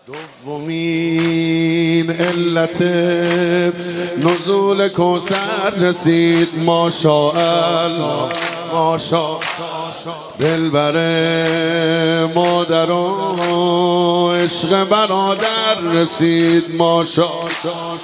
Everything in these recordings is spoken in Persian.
دومین علت نزول کوثر رسید ماشاءالله ماشاءالله دلبر مادر و عشق برادر رسید ماشاءالله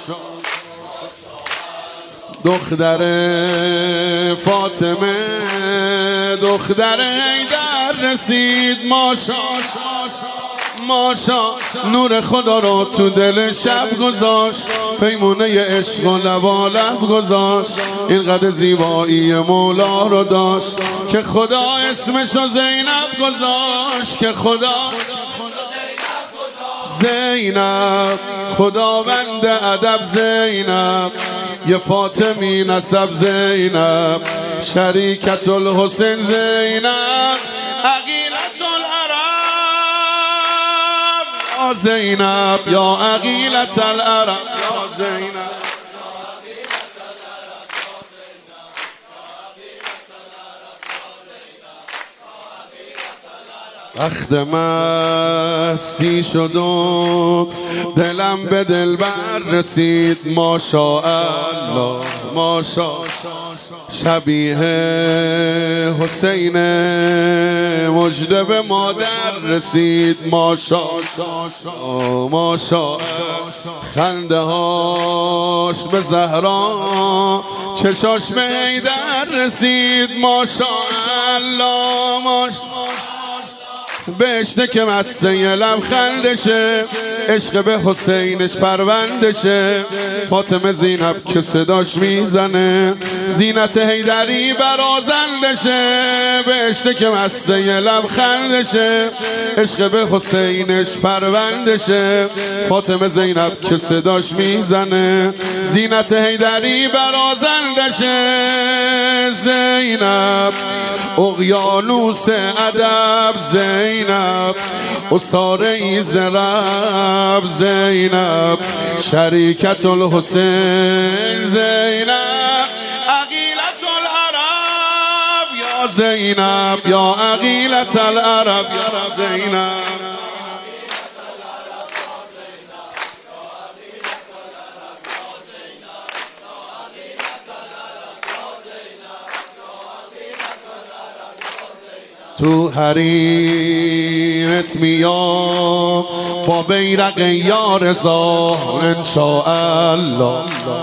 دختر فاطمه دختر حیدر رسید ماشاءالله ماشا نور خدا را تو دل شب گذاشت پیمونه عشق و لب گذاشت اینقدر زیبایی مولا رو داشت که خدا اسمشو زینب گذاشت که خدا زینب خداوند ادب زینب یه فاطمی نسب زینب شریکت الحسین زینب عقیلت العرب زینب یا عقیلت العرب یا زینب وقت مستی شد و دلم به دلبر رسید ماشاءالله ماشاءالله شبیه حسین مژده به مادر رسید ماشاءالله ماشاءالله خنده هاش به زهرا چشاش به حیدر رسید ماشاءالله ماشاءالله بهشته که مسته یه لبخندشه عشق به حسینش پروندشه فاطمه زینب که صداش میزنه زینت حیدری برازندشه بهشته که مسته یه لبخندشه عشق به حسینش پروندشه فاطمه زینب که صداش میزنه زینت حیدری برازندشه زینب اقیانوس ادب زینب اصاره ایز رب زینب شریکت الحسین زینب عقیلت العرب یا زینب یا عقیلت العرب یا زینب تو حریمت میام با بیرق یارزا انشاءالله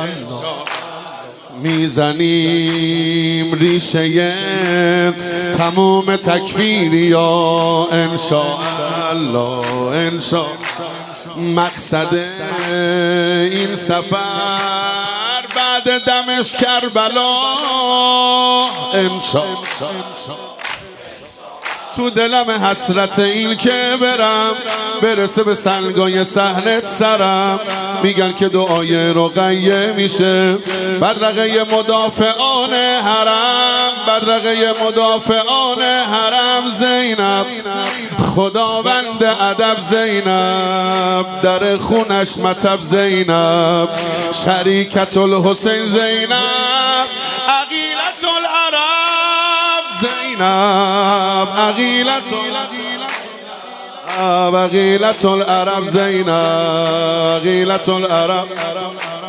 میزنیم ریشه تموم تکفیریا انشاءالله انشاءالله مقصد این سفر بعد دمشق کربلا انشاءالله تو دلم حسرت این که برم برسه به سنگای صحنت سرم میگن که دعای رقیه میشه بدرقه مدافعان حرم بدرقه مدافعان حرم زینب خداوند ادب زینب در خونش مطب زینب شریکت الحسین زینب عقیلت العرب زینب عقیلت العرب زینب عقیلت العرب